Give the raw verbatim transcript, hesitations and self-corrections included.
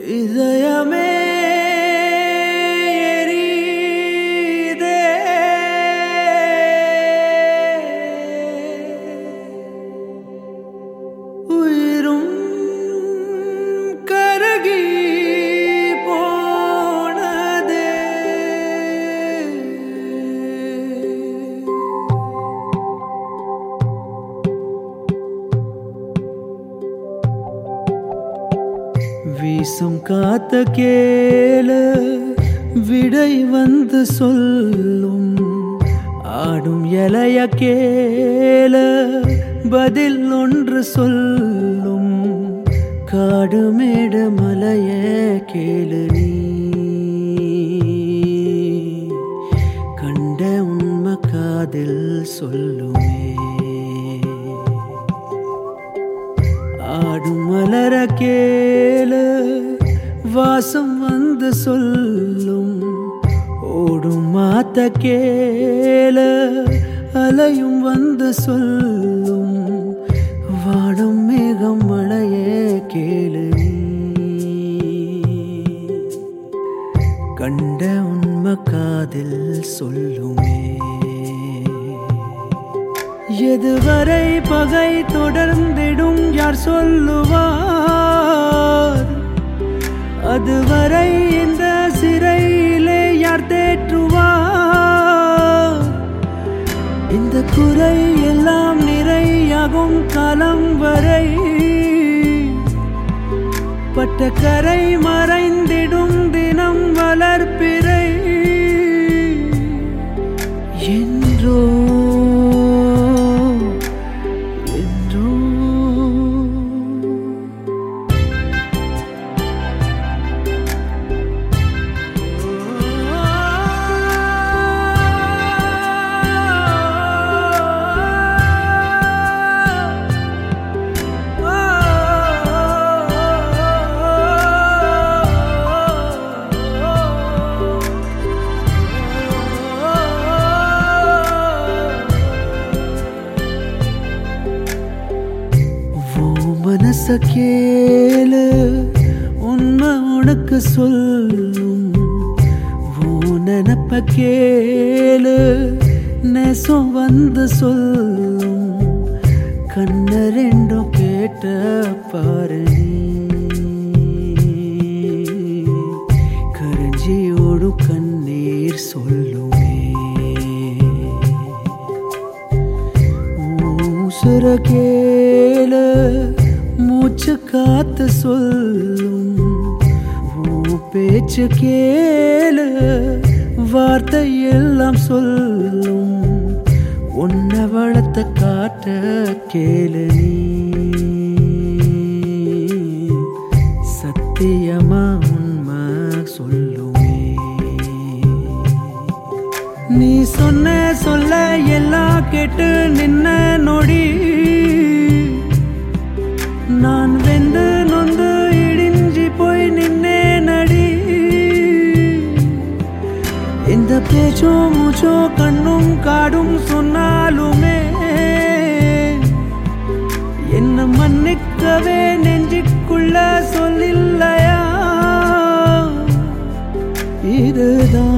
இதயமே வீசும் காத்த கேள விடை வந்து சொல்லும் ஆடும் இலைய கேள பதில் ஒன்று சொல்லும் காடு மேடு மலைய கேளு நீ கண்ட உண்மை காதில் சொல்லுமே ஆடும் மலர கேளு வாசம் வந்து சொல்லும் ஓடும் மாத்த கேளு அலையும் வந்து சொல்லும் வாடும் மேகம் மழையே கேளு கண்ட உண்மை காதில் சொல்லுமே எதுவரை பகை தொடர்ந்திடும் யார் சொல்லுவார் அதுவரை இந்த சிறையிலே யார் தேற்றுவார் இந்த குறை எல்லாம் நிறையாகும் காலம் வரை பட்ட கரை மறைந்திடும் தினம் வளர்ப்பிறை என்றோ மனச கேளு உண்மை உனக்கு சொல்லும் நினப்ப கேளு நெசம் வந்து சொல்லும் கண்ண ரெண்டும் கேட்ட பாரு கரஞ்சியோடு கண்ணீர் சொல்லுமே ஊசுர கேளு மூச்சு காத்து சொல்லும் பேச்சு கேளு வார்த்தை எல்லாம் சொல்லும் உன்னை வளர்த்த காட்ட கேளு நீ சத்தியமா உண்மை சொல்லுமே நீ சொன்ன சொல்ல எல்லாம் கேட்டு நின்ன நொடி நான் வெந்து நொந்து இடிஞ்சி போய் நின்னே நடி இந்த பேச்சோ மூச்சோ கண்ணும் காடும் சொன்னாலுமே என்ன மன்னிக்கவே நெஞ்சிக்குள்ள சொல்லில்லையா இதுதான்